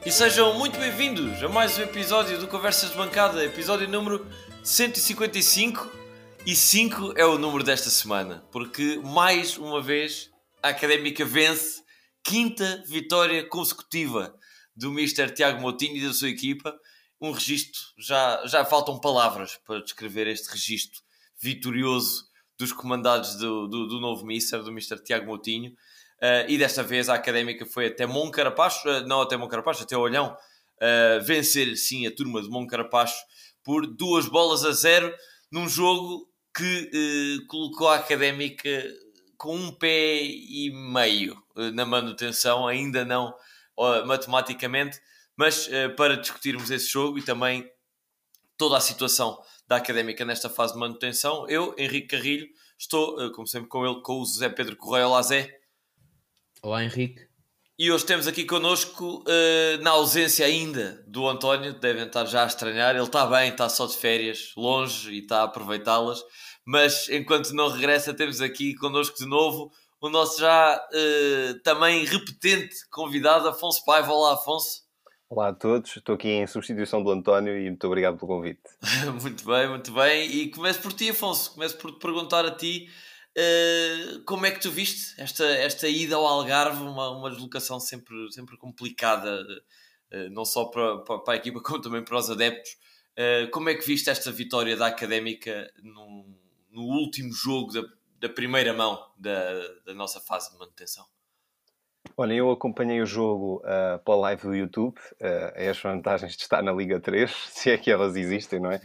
E sejam muito bem-vindos a mais um episódio do Conversas de Bancada, episódio número 155, e 5 é o número desta semana, porque mais uma vez a Académica vence, quinta vitória consecutiva do Mr. Tiago Moutinho e da sua equipa, um registro, já faltam palavras para descrever este registro vitorioso dos comandados do novo Mr. do Mr. Tiago Moutinho. E desta vez a Académica foi até Moncarapaz, não até Moncarapaz, até Olhão, vencer sim a turma de Moncarapaz por 2-0 num jogo que colocou a Académica com um pé e meio na manutenção, ainda não matematicamente, mas para discutirmos esse jogo e também toda a situação da Académica nesta fase de manutenção, eu, Henrique Carrilho, estou, como sempre, com ele, com o José Pedro Correia. Olá, Zé. Olá, Henrique. E hoje temos aqui connosco, na ausência ainda do António, devem estar já a estranhar, ele está bem, está só de férias, longe, e está a aproveitá-las, mas enquanto não regressa temos aqui connosco de novo o nosso já também repetente convidado, Afonso Paiva. Olá, Afonso. Olá a todos, estou aqui em substituição do António e muito obrigado pelo convite. Muito bem, muito bem. E começo por ti, Afonso, começo por te perguntar a ti como é que tu viste esta ida ao Algarve, uma deslocação sempre complicada, não só para a equipa como também para os adeptos. Como é que viste esta vitória da Académica no último jogo da primeira mão da nossa fase de manutenção? Olha, eu acompanhei o jogo pela live do YouTube, é as vantagens de estar na Liga 3, se é que elas existem, não é?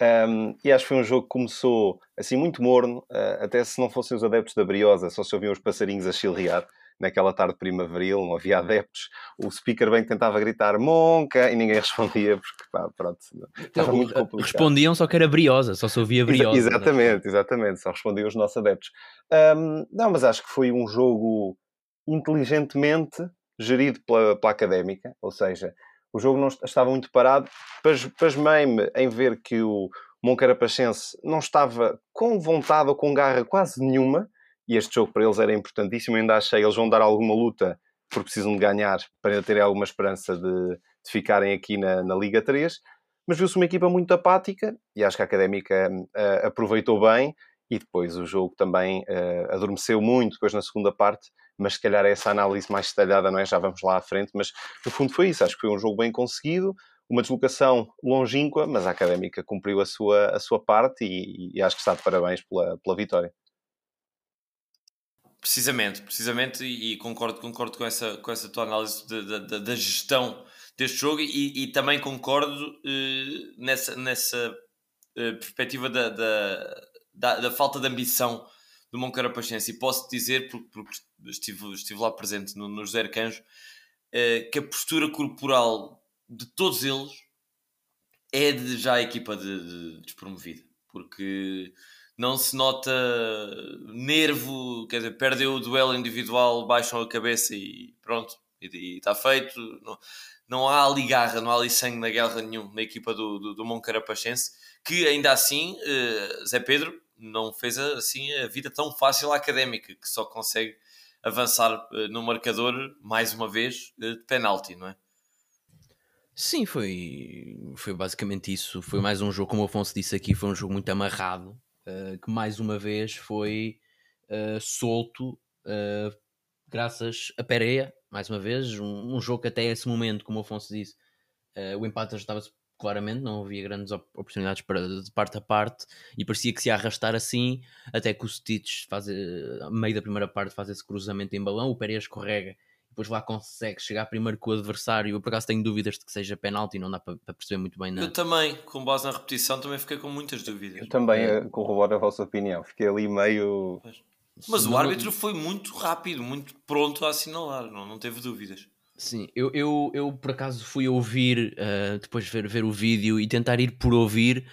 E acho que foi um jogo que começou assim muito morno, até se não fossem os adeptos da Briosa, só se ouviam os passarinhos a chilrear naquela tarde primaveril, não havia adeptos. O speaker bem tentava gritar Monca e ninguém respondia, porque pá, pronto, estava muito complicado. Respondiam, só que era Briosa, só se ouvia Briosa. Exatamente, só respondiam os nossos adeptos. Não, mas acho que foi um jogo inteligentemente gerido pela Académica, ou seja, o jogo não estava muito parado. Pasmei-me em ver que o Moncarapachense não estava com vontade ou com garra quase nenhuma, e este jogo para eles era importantíssimo. Eu ainda achei eles vão dar alguma luta porque precisam de ganhar para ainda terem alguma esperança de ficarem aqui na Liga 3, mas viu-se uma equipa muito apática e acho que a Académica aproveitou bem. E depois o jogo também adormeceu muito depois na segunda parte, mas se calhar essa análise mais detalhada, não é? Já vamos lá à frente, mas no fundo foi isso. Acho que foi um jogo bem conseguido, uma deslocação longínqua, mas a Académica cumpriu a sua parte e acho que está de parabéns pela vitória. Precisamente, e concordo com essa tua análise da gestão deste jogo e também concordo nessa perspectiva da falta de ambição do Moncarapachense. E posso dizer, porque estive lá presente no José Arcanjo, que a postura corporal de todos eles é de já a equipa de despromovida, porque não se nota nervo, quer dizer, perdeu o duelo individual, baixam a cabeça e pronto, e está feito. Não há ali garra, não há ali sangue na guerra nenhum na equipa do Moncarapachense, que ainda assim, Zé Pedro, não fez assim a vida tão fácil à Académica, que só consegue avançar no marcador, mais uma vez, de penalti, não é? Sim, foi basicamente isso. Foi mais um jogo, como o Afonso disse aqui, foi um jogo muito amarrado, que mais uma vez foi solto, graças a Pereira, mais uma vez. Um jogo que até esse momento, como o Afonso disse, o empate ajustava-se claramente, não havia grandes oportunidades de parte a parte e parecia que se ia arrastar assim, até que o Stitch a meio da primeira parte faz esse cruzamento em balão, o Pereira escorrega, depois lá consegue chegar primeiro com o adversário. Eu por acaso tenho dúvidas de que seja penalti, não dá para perceber muito bem. Eu também, com base na repetição, também fiquei com muitas dúvidas. Eu também corroboro a vossa opinião, fiquei ali meio... Mas o árbitro foi muito rápido, muito pronto a assinalar, não teve dúvidas. Sim, eu por acaso fui ouvir, depois ver o vídeo e tentar ir por ouvir,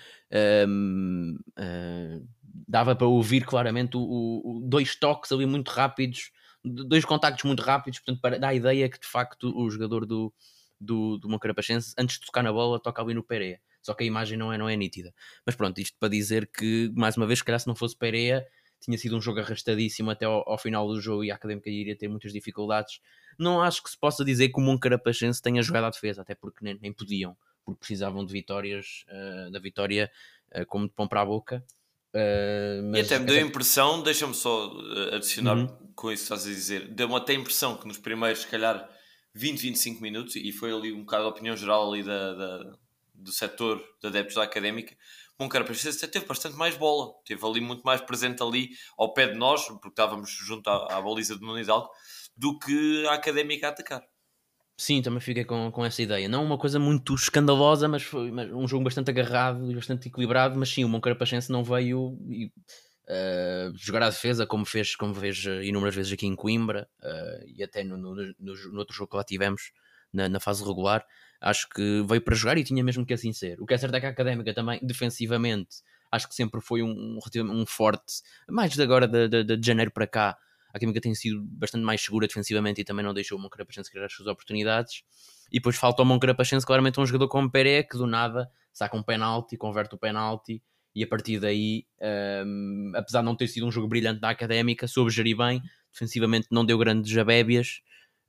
dava para ouvir claramente dois toques ali muito rápidos, dois contactos muito rápidos, portanto dá a ideia que de facto o jogador do Moncarapachense, antes de tocar na bola, toca ali no Pereira, só que a imagem não é nítida. Mas pronto, isto para dizer que, mais uma vez, se calhar se não fosse Pereira, tinha sido um jogo arrastadíssimo até ao final do jogo e a Académica iria ter muitas dificuldades não acho que se possa dizer que o Moncarapachense tenha jogado à defesa, até porque nem podiam, porque precisavam de vitórias, da vitória como de pão para a boca. E até me deu a essa... impressão, deixa-me só adicionar Uhum. com isso que estás a dizer, deu-me até a impressão que nos primeiros, se calhar, 20-25 minutos, e foi ali um bocado a opinião geral ali do setor de adeptos da Académica, o Moncarapachense até teve bastante mais bola, teve ali muito mais presente ali ao pé de nós, porque estávamos junto à baliza de Nuno Hidalgo, do que a Académica a atacar. Sim, também fiquei com essa ideia. Não uma coisa muito escandalosa, mas foi um jogo bastante agarrado e bastante equilibrado. Mas sim, o Moncarapachense não veio jogar à defesa como fez inúmeras vezes aqui em Coimbra e até no outro jogo que lá tivemos na fase regular. Acho que veio para jogar e tinha mesmo que assim ser. O que é certo é que a Académica também, defensivamente, acho que sempre foi um forte, mais de agora de janeiro para cá. A Química tem sido bastante mais segura defensivamente e também não deixou o Moncarapachense criar as suas oportunidades. E depois falta ao Moncarapachense claramente um jogador como Peré, que do nada saca um penalti, converte o penalti, e a partir daí, apesar de não ter sido um jogo brilhante da Académica, soube gerir bem, defensivamente não deu grandes abébias,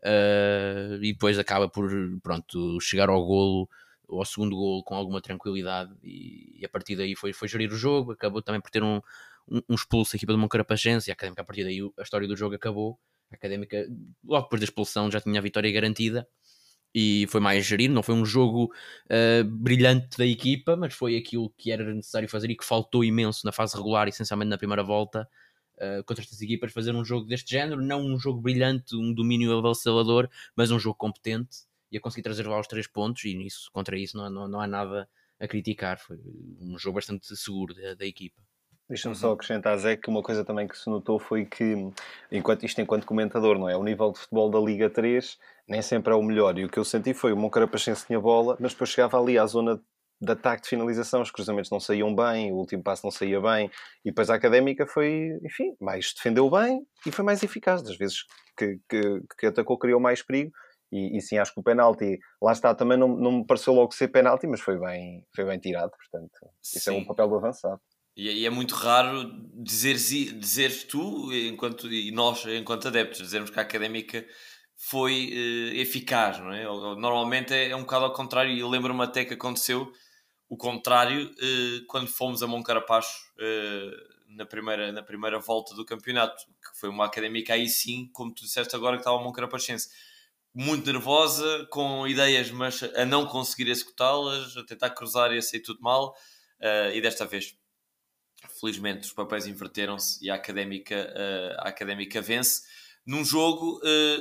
e depois acaba por, pronto, chegar ao golo, ao segundo golo com alguma tranquilidade, e a partir daí foi gerir o jogo, acabou também por ter um expulso a equipa do Moncarapachense, e a Académica a partir daí a história do jogo acabou. A Académica logo depois da expulsão já tinha a vitória garantida e foi mais gerir, não foi um jogo brilhante da equipa, mas foi aquilo que era necessário fazer e que faltou imenso na fase regular, essencialmente na primeira volta, contra estas equipas, fazer um jogo deste género, não um jogo brilhante, um domínio avassalador, mas um jogo competente e a conseguir trazer lá os 3 pontos, e nisso, contra isso não há nada a criticar. Foi um jogo bastante seguro da equipa. Deixa-me só acrescentar, Zé, que uma coisa também que se notou foi que, enquanto comentador, não é? O nível de futebol da Liga 3 nem sempre é o melhor. E o que eu senti foi o Moncarapachense tinha bola, mas depois chegava ali à zona de ataque, de finalização, os cruzamentos não saíam bem, o último passo não saía bem. E depois a Académica foi, enfim, mais defendeu bem e foi mais eficaz. Das vezes que atacou, criou mais perigo. E sim, acho que o penalti, lá está, também não me pareceu logo ser penalti, mas foi bem tirado. Portanto, isso é um Sim. papel do avançado. E é muito raro dizeres tu, e nós, enquanto adeptos, dizermos que a Académica foi eficaz, não é? Normalmente é um bocado ao contrário, e eu lembro-me até que aconteceu o contrário quando fomos a Moncarapaz na primeira volta do campeonato, que foi uma Académica aí sim, como tu disseste agora, que estava a Moncarapachense muito nervosa, com ideias, mas a não conseguir executá-las, a tentar cruzar e a sair tudo mal, e desta vez felizmente os papéis inverteram-se e a Académica vence num jogo,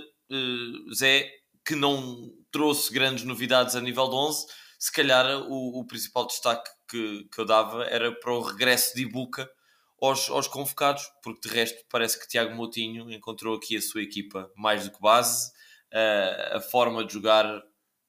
Zé, que não trouxe grandes novidades a nível de 11. Se calhar o principal destaque que eu dava era para o regresso de Ibuka aos convocados, porque de resto parece que Tiago Moutinho encontrou aqui a sua equipa mais do que base, a forma de jogar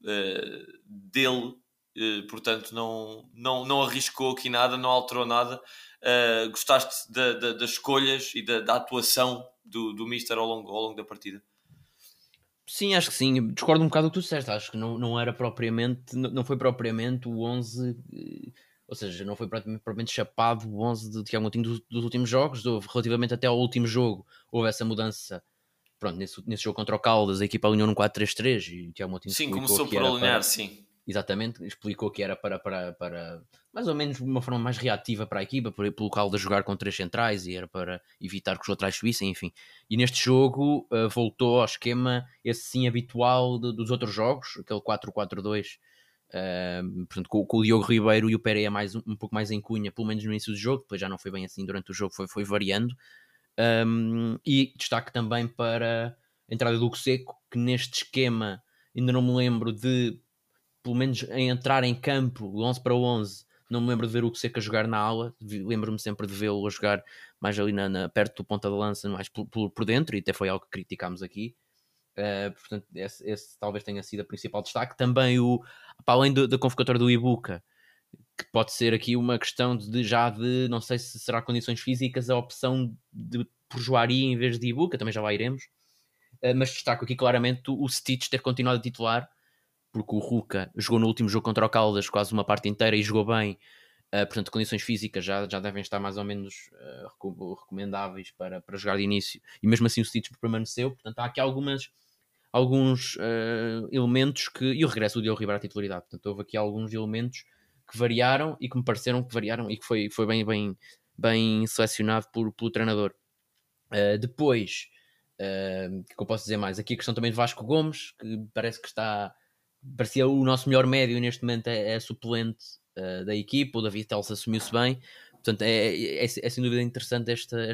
dele, portanto não arriscou aqui nada, não alterou nada. Gostaste das escolhas e da atuação do Mister ao longo da partida? Sim, acho que sim. Eu discordo um bocado do que tu disseste. Acho que não era propriamente, não foi propriamente o 11, ou seja, não foi propriamente chapado o 11 de Tiago Moutinho dos últimos jogos. Relativamente até ao último jogo, houve essa mudança. Pronto, nesse jogo contra o Caldas, a equipa alinhou num 4-3-3 e o Tiago Moutinho Sim, explicou começou que por era alinhar, para... sim. Exatamente, explicou que era para mais ou menos de uma forma mais reativa para a equipa, pelo Caldas jogar com 3 centrais e era para evitar que os laterais subissem, enfim. E neste jogo voltou ao esquema esse sim habitual dos outros jogos, aquele 4-4-2, portanto, com o Diogo Ribeiro e o Pereira um pouco mais em cunha, pelo menos no início do jogo, depois já não foi bem assim durante o jogo, foi variando. E destaque também para a entrada do Hugo Seco, que neste esquema ainda não me lembro de, pelo menos em entrar em campo 11 para 11, não me lembro de ver o Seca jogar na ala. Lembro-me sempre de vê-lo a jogar mais ali perto do ponta de lança, mais por dentro, e até foi algo que criticámos aqui. Portanto, esse talvez tenha sido a principal destaque. Também para além da convocatória do Ibuka, que pode ser aqui uma questão de não sei se será condições físicas, a opção de por Juari em vez de Ibuka, também já lá iremos. Mas destaco aqui claramente o Stitch ter continuado a titular, porque o Ruka jogou no último jogo contra o Caldas quase uma parte inteira e jogou bem, portanto condições físicas já devem estar mais ou menos recomendáveis para jogar de início, e mesmo assim o Stitch permaneceu, portanto há aqui algumas alguns elementos e o regresso do Diogo Ribeiro à titularidade. Portanto, houve aqui alguns elementos que variaram e que me pareceram que variaram e que foi bem selecionado pelo treinador. Depois, o que eu posso dizer mais? Aqui a questão também de Vasco Gomes, que parece que parecia o nosso melhor médio e neste momento é suplente da equipa. O David Teles assumiu-se bem. Portanto, é sem dúvida interessante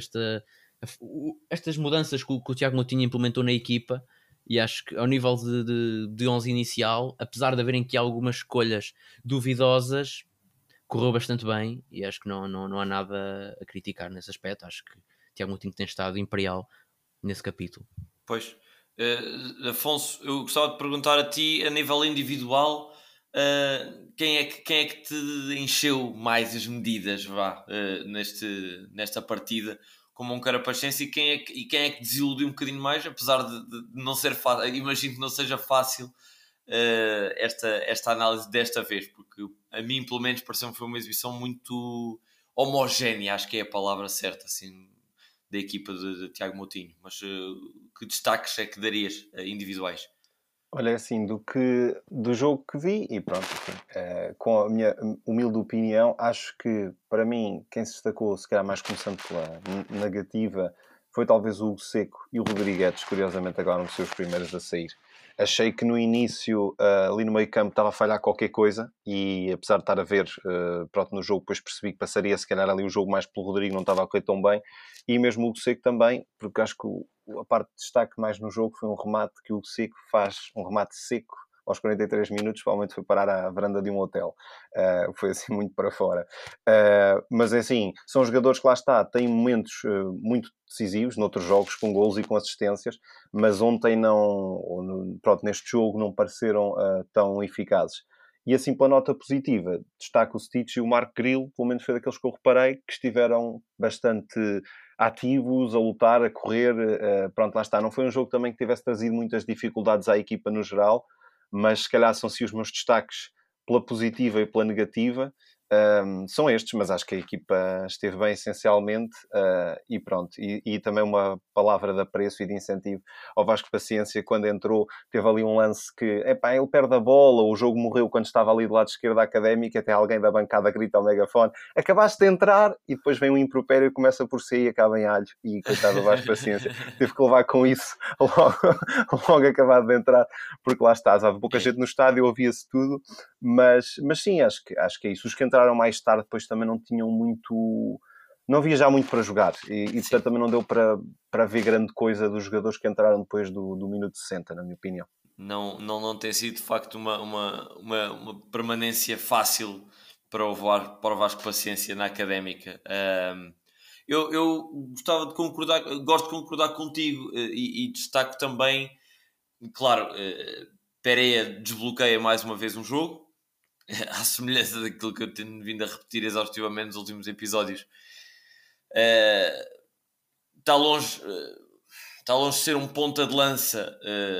estas mudanças que o Tiago Moutinho implementou na equipa, e acho que ao nível de 11 inicial, apesar de haverem aqui algumas escolhas duvidosas, correu bastante bem e acho que não há nada a criticar nesse aspecto. Acho que Tiago Moutinho tem estado imperial nesse capítulo. Pois, Afonso, eu gostava de perguntar a ti, a nível individual, quem é que te encheu mais as medidas nesta partida como um Carapachense, e quem é que desiludiu um bocadinho mais, apesar de não ser fácil? Imagino que não seja fácil esta análise desta vez, porque a mim pelo menos pareceu-me que foi uma exibição muito homogénea, acho que é a palavra certa, assim, da equipa de Tiago Moutinho. Mas que destaques é que darias individuais? Olha, assim, do jogo que vi, e pronto, assim, com a minha humilde opinião, acho que, para mim, quem se destacou, se calhar mais começando pela negativa, foi talvez o Hugo Seco e o Rodrigues, curiosamente agora vão ser os primeiros a sair. Achei que no início, ali no meio campo, estava a falhar qualquer coisa, e apesar de estar a ver, pronto, no jogo, depois percebi que passaria, se calhar, ali o jogo mais pelo Rodrigo, não estava a correr tão bem, e mesmo o Hugo Seco também, porque acho que a parte de destaque mais no jogo foi um remate que o Hugo Seco faz, um remate seco, aos 43 minutos, provavelmente foi parar à varanda de um hotel. Foi assim muito para fora. Mas é assim, são jogadores que lá está, têm momentos muito decisivos, noutros jogos, com golos e com assistências, mas ontem pronto, neste jogo não pareceram tão eficazes. E assim, pela nota positiva, destaco o Stitch e o Marco Grilo, pelo menos foi daqueles que eu reparei, que estiveram bastante ativos, a lutar, a correr. Pronto, lá está. Não foi um jogo também que tivesse trazido muitas dificuldades à equipa no geral, mas se calhar são-se os meus destaques pela positiva e pela negativa. São estes, mas acho que a equipa esteve bem essencialmente, e pronto. E também uma palavra de apreço e de incentivo ao Vasco Paciência. Quando entrou, teve ali um lance que, ele perde a bola, o jogo morreu quando estava ali do lado esquerdo da Académica, até alguém da bancada grita ao megafone: acabaste de entrar, e depois vem um impropério e começa por sair e acaba em alho, e coitado do Vasco Paciência, teve que levar com isso logo acabado de entrar, porque lá está, havia pouca gente no estádio, ouvia-se tudo, mas sim, acho que é isso. Os que entraram mais tarde depois também não tinham muito, não havia já muito para jogar, e portanto também não deu para ver grande coisa dos jogadores que entraram depois do minuto 60, na minha opinião. Não tem sido de facto uma permanência fácil para o Vasco Paciência na Académica. Eu gostava de concordar, gosto de concordar contigo, e destaco também, claro, Pereira desbloqueia mais uma vez um jogo, à semelhança daquilo que eu tenho vindo a repetir exaustivamente nos últimos episódios. Está longe de ser um ponta de lança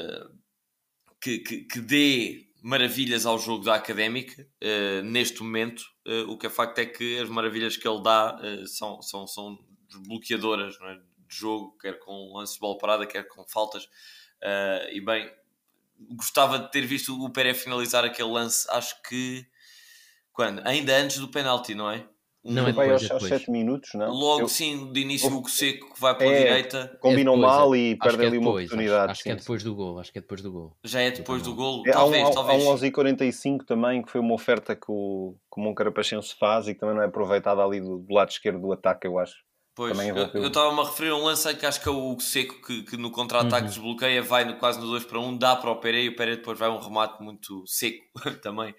que dê maravilhas ao jogo da Académica neste momento. O que é facto é que as maravilhas que ele dá são desbloqueadoras, não é, de jogo, quer com lance de bola parada, quer com faltas. E bem, gostava de ter visto o Pereira finalizar aquele lance, acho que ainda antes do penalti, não é? Não é Vai depois, aos 7 minutos, não? Logo sim, de início o Seco que vai pela direita. Combinam mal e acho perdem que ali uma oportunidade. Acho que é depois do gol. Já é depois do golo. Há Talvez. um 11:45 também, que foi uma oferta que o Moncarapachense faz e que também não é aproveitada ali do lado esquerdo do ataque, eu acho. Pois, eu estava-me a referir a um lance que acho que é o Seco que no contra-ataque desbloqueia, vai quase no 2-1, dá para o Pereira, e o Pereira depois vai um remate muito seco também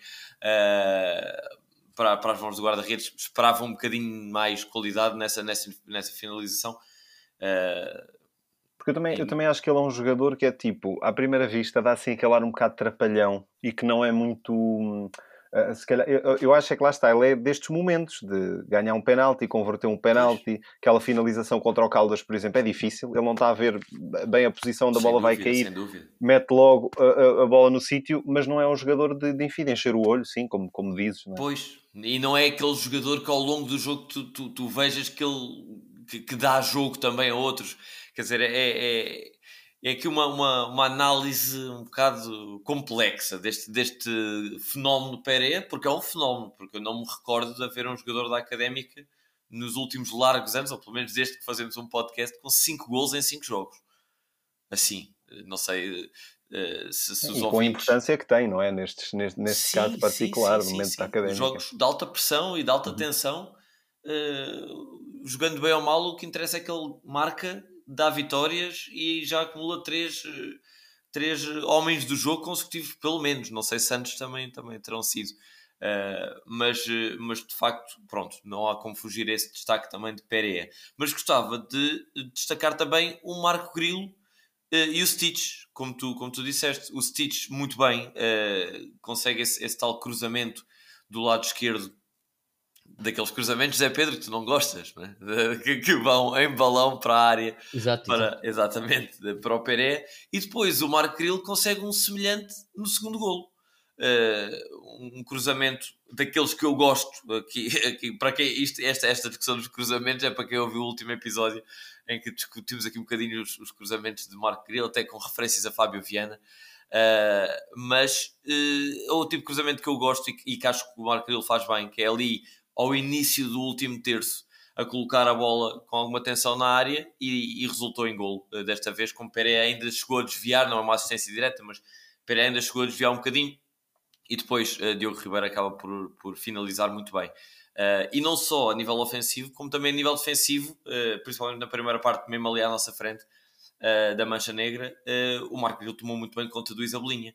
para as mãos do guarda-redes. Esperava um bocadinho mais qualidade nessa finalização. Porque eu também acho que ele é um jogador que é tipo, à primeira vista, dá assim aquele ar um bocado trapalhão e que não é muito. Se calhar, eu acho que lá está, ele é destes momentos de ganhar um penalti, converter um penalti, aquela finalização contra o Caldas, por exemplo, é difícil, ele não está a ver bem a posição da bola, vai cair, mete logo a bola no sítio, mas não é um jogador de enfim, de encher o olho, sim, como dizes, não é? Pois, e não é aquele jogador que ao longo do jogo tu vejas que ele que dá jogo também a outros. Quer dizer, é aqui uma análise um bocado complexa deste fenómeno Pereira, porque é um fenómeno, porque eu não me recordo de haver um jogador da Académica nos últimos largos anos, ou pelo menos desde que fazemos um podcast, com 5 gols em 5 jogos. Assim, não sei se os E com a ouvintes... importância que tem, não é? Neste caso particular, no momento da Académica. Jogos de alta pressão e de alta tensão, jogando bem ou mal, o que interessa é que ele marca, dá vitórias e já acumula três homens do jogo consecutivos, pelo menos. Não sei se antes também terão sido. Mas de facto, pronto, não há como fugir a esse destaque também de Pereira. Mas gostava de destacar também o Marco Grilo e o Stitch, como tu disseste. O Stitch, muito bem, consegue esse tal cruzamento do lado esquerdo, daqueles cruzamentos, Zé Pedro, que tu não gostas, não é? que vão em balão para a área. Exato. Exatamente, para o Peré. E depois o Marco Grilo consegue um semelhante no segundo golo. Um cruzamento daqueles que eu gosto aqui para quem esta discussão dos cruzamentos é para quem ouviu o último episódio em que discutimos aqui um bocadinho os cruzamentos de Marco Grilo, até com referências a Fábio Viana. Mas é o tipo de cruzamento que eu gosto e que acho que o Marco Grilo faz bem, que é ali ao início do último terço a colocar a bola com alguma tensão na área e resultou em golo. Desta vez, como Pereira ainda chegou a desviar, não é uma assistência direta, mas Pereira ainda chegou a desviar um bocadinho e depois Diogo Ribeiro acaba por finalizar muito bem. E não só a nível ofensivo, como também a nível defensivo, principalmente na primeira parte, mesmo ali à nossa frente, da Mancha Negra, o Marco Grilo tomou muito bem conta do Isabelinha.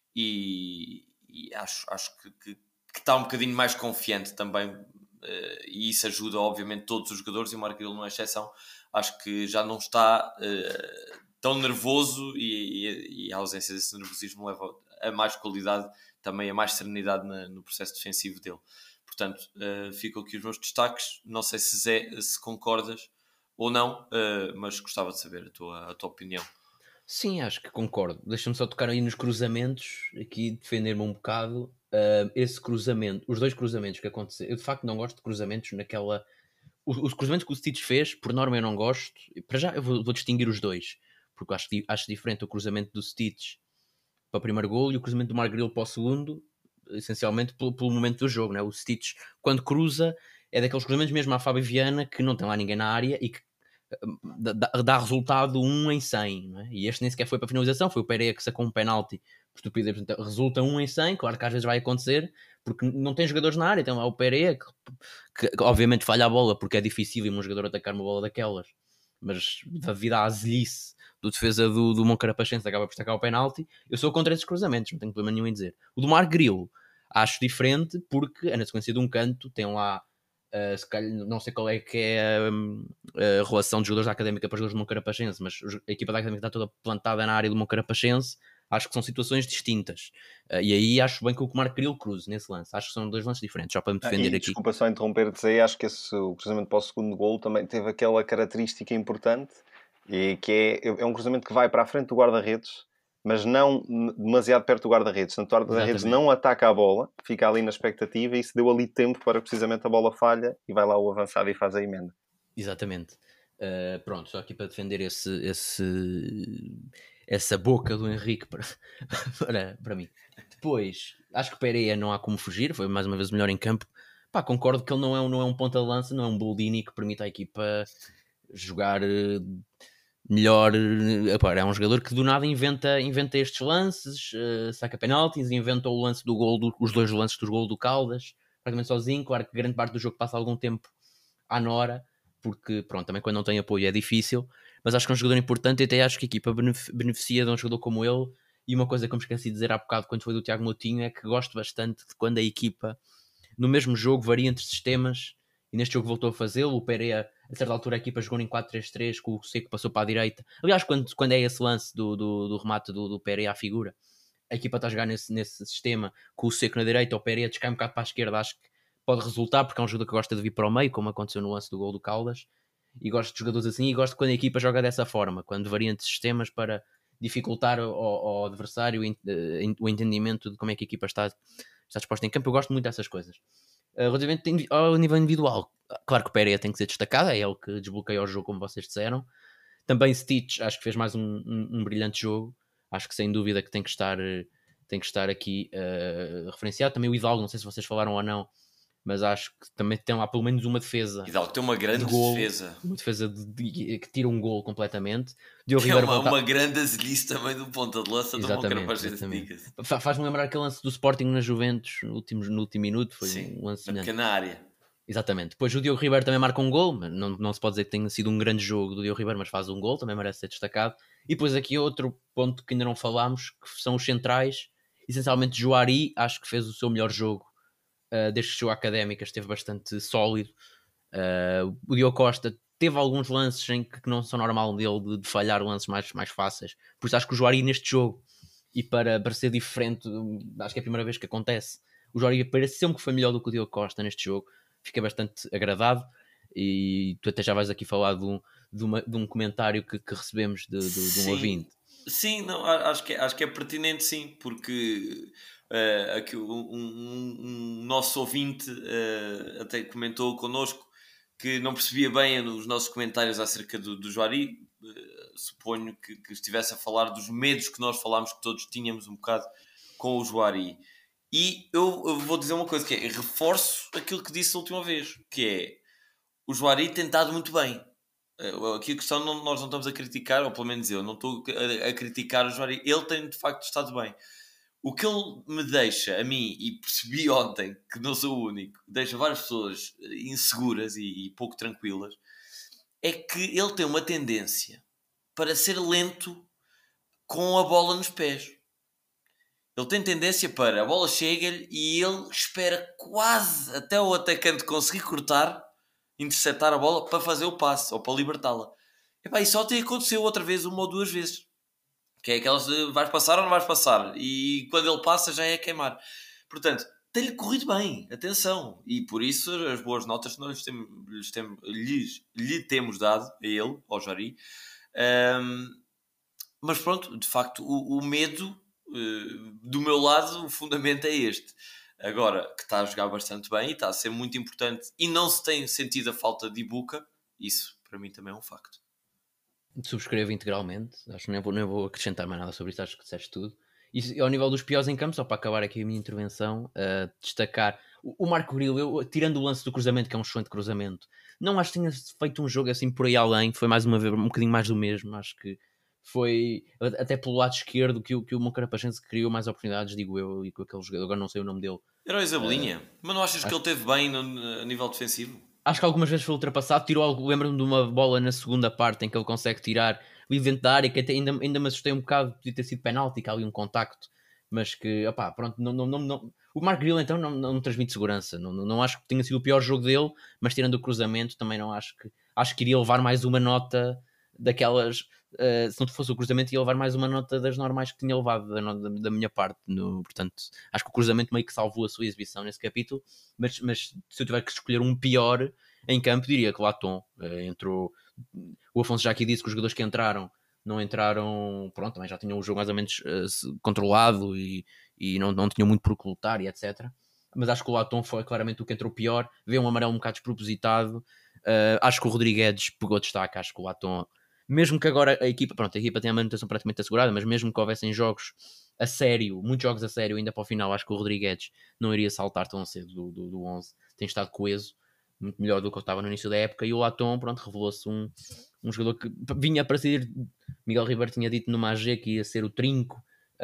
E acho que está um bocadinho mais confiante também, e isso ajuda obviamente todos os jogadores, e o Marco Grilo não é exceção. Acho que já não está tão nervoso, e a ausência desse nervosismo leva a mais qualidade, também a mais serenidade no processo defensivo dele. Portanto, ficam aqui os meus destaques. Não sei se Zé, se concordas ou não, mas gostava de saber a tua opinião. Sim, acho que concordo. Deixa-me só tocar aí nos cruzamentos, aqui defender-me um bocado. Esse cruzamento, os dois cruzamentos que aconteceram, eu de facto não gosto de cruzamentos naquela... Os cruzamentos que o Stitch fez, por norma eu não gosto. Para já eu vou distinguir os dois, porque acho diferente o cruzamento do Stitch para o primeiro golo e o cruzamento do Marco Grilo para o segundo, essencialmente pelo momento do jogo, né? O Stitch, quando cruza, é daqueles cruzamentos mesmo à Fábio Viana, que não tem lá ninguém na área e que dá resultado 1 em 100, não é? E este nem sequer foi para a finalização, foi o Pereira que sacou um penalti por estupidez. Portanto, resulta 1 em 100, claro que às vezes vai acontecer, porque não tem jogadores na área. Tem lá o Pereira que obviamente falha a bola, porque é difícil um jogador atacar uma bola daquelas, mas devido à azelice do defesa do Moncarapachense acaba por sacar o penalti. Eu sou contra esses cruzamentos, não tenho problema nenhum em dizer. O do Marco Grilo acho diferente, porque é na sequência de um canto, tem lá se calhar, não sei qual é que é a relação de jogadores da Académica para os jogadores do Moncarapachense, mas a equipa da Académica está toda plantada na área do Moncarapachense. Acho que são situações distintas, e aí acho bem que o Marco Grilo cruze nesse lance. Acho que são dois lances diferentes, só para me defender aqui. Desculpa só interromper-te aí, acho que o cruzamento para o segundo golo também teve aquela característica importante, e que é um cruzamento que vai para a frente do guarda-redes, mas não demasiado perto do guarda-redes. Portanto, o guarda-redes não ataca a bola, fica ali na expectativa, e isso deu ali tempo para precisamente a bola falha, e vai lá o avançado e faz a emenda. Exatamente. Pronto, só aqui para defender essa boca do Henrique para mim. Depois, acho que Pereira não há como fugir, foi mais uma vez o melhor em campo. Pá, concordo que ele não é um ponta de lança, não é um Boldini que permite à equipa jogar melhor. É um jogador que do nada inventa estes lances, saca penaltis, inventa o lance do gol, os dois lances do gol do Caldas, praticamente sozinho. Claro que grande parte do jogo passa algum tempo à Nora, porque pronto, também quando não tem apoio é difícil, mas acho que é um jogador importante, e até acho que a equipa beneficia de um jogador como ele. E uma coisa que eu me esqueci de dizer há bocado quando foi do Tiago Moutinho é que gosto bastante de quando a equipa no mesmo jogo varia entre sistemas, e neste jogo voltou a fazê-lo. O Pereira, a certa altura, a equipa jogou em 4-3-3, com o Seco passou para a direita. Aliás, quando é esse lance do remate do Pereira à figura, a equipa está a jogar nesse sistema, com o Seco na direita, o Pereira descai um bocado para a esquerda. Acho que pode resultar, porque é um jogador que gosta de vir para o meio, como aconteceu no lance do gol do Caldas, e gosto de jogadores assim, e gosto quando a equipa joga dessa forma, quando varia entre sistemas, para dificultar ao adversário o entendimento de como é que a equipa está disposta em campo. Eu gosto muito dessas coisas. Ao nível individual, claro que o Pereira tem que ser destacado, é ele que desbloqueia o jogo, como vocês disseram. Também Stitch, acho que fez mais um brilhante jogo. Acho que sem dúvida que tem que estar aqui referenciado. Também o Hidalgo, não sei se vocês falaram ou não, mas acho que também tem lá pelo menos uma defesa Hidalgo tem uma grande de golo, defesa. uma defesa que tira um golo completamente. Diogo Tem Ribeiro uma grande azelice também do ponta de lança, tão bom que era para a gente diga-se. Faz-me lembrar aquele lance do Sporting na Juventus no último minuto, foi Sim, um lance na pequena área. Exatamente. Depois o Diogo Ribeiro também marca um gol, mas não se pode dizer que tenha sido um grande jogo do Diogo Ribeiro, mas faz um gol, também merece ser destacado. E depois aqui outro ponto que ainda não falámos, que são os centrais. Essencialmente Juari, acho que fez o seu melhor jogo desde que chegou à Académica, esteve bastante sólido. O Diogo Costa teve alguns lances em que não são normal dele de falhar lances mais fáceis. Por isso acho que o Juari neste jogo, e para ser diferente, acho que é a primeira vez que acontece, o Juari pareceu-me que foi melhor do que o Diogo Costa neste jogo. Fiquei bastante agradado, e tu até já vais aqui falar de um comentário que recebemos de um ouvinte. Sim, não, acho que é pertinente, sim, porque aqui um nosso ouvinte até comentou connosco que não percebia bem os nossos comentários acerca do Juari. Suponho que estivesse a falar dos medos que nós falámos que todos tínhamos um bocado com o Juari. E eu vou dizer uma coisa, que é, reforço aquilo que disse a última vez, que é, o Juari tem estado muito bem. Aqui a questão, nós não estamos a criticar, ou pelo menos eu não estou a criticar o Juari, ele tem de facto estado bem. O que ele me deixa, a mim, e percebi ontem que não sou o único, deixa várias pessoas inseguras e pouco tranquilas, é que ele tem uma tendência para ser lento com a bola nos pés. Ele tem tendência para a bola chega-lhe e ele espera quase até o atacante conseguir cortar, interceptar a bola para fazer o passe ou para libertá-la. E só tem aconteceu outra vez, uma ou duas vezes. Que é aquelas de vais passar ou não vais passar. E quando ele passa já é a queimar. Portanto, tem-lhe corrido bem, atenção. E por isso as boas notas que nós lhe temos dado a ele, ao Jari. Mas pronto, de facto, o medo do meu lado, o fundamento é este. Agora, que está a jogar bastante bem e está a ser muito importante e não se tem sentido a falta de Ibuka, isso para mim também é um facto. Subscrevo integralmente, acho que nem vou acrescentar mais nada sobre isso, acho que disseste tudo. E ao nível dos piores em campo, só para acabar aqui a minha intervenção, destacar o Marco Grilo, tirando o lance do cruzamento, que é um excelente cruzamento, não acho que tenha feito um jogo assim por aí além, foi mais uma vez um bocadinho mais do mesmo. Acho que foi até pelo lado esquerdo que o Moncarapachense criou mais oportunidades, digo eu, e com aquele jogador, agora não sei o nome dele. Era o Isabelinha, mas não achas que ele teve bem a nível defensivo? Acho que algumas vezes foi ultrapassado, lembro-me de uma bola na segunda parte em que ele consegue tirar ali dentro da área, que até ainda me assustei um bocado, podia ter sido penalti, que há ali um contacto, mas que, opá, pronto, não. O Mark Grill então não transmite segurança, não acho que tenha sido o pior jogo dele, mas tirando o cruzamento também não acho que iria levar mais uma nota daquelas, se não fosse o cruzamento ia levar mais uma nota das normais que tinha levado da minha parte, portanto, acho que o cruzamento meio que salvou a sua exibição nesse capítulo, mas se eu tiver que escolher um pior em campo, diria que Latom entrou. O Afonso já aqui disse que os jogadores que não entraram, pronto, também já tinham o jogo mais ou menos controlado e não tinham muito por que lutar e etc. Mas acho que o Latom foi claramente o que entrou pior, veio um amarelo um bocado despropositado. Acho que o Rodrigues pegou destaque, acho que o Latom, mesmo que agora a equipa tem a manutenção praticamente assegurada, mas mesmo que houvessem jogos a sério, muitos jogos a sério ainda para o final, acho que o Rodrigues não iria saltar tão cedo do 11, tem estado coeso, muito melhor do que eu estava no início da época, e o Latom, pronto, revelou-se um jogador que vinha para ser, Miguel Ribeiro tinha dito numa AG que ia ser o trinco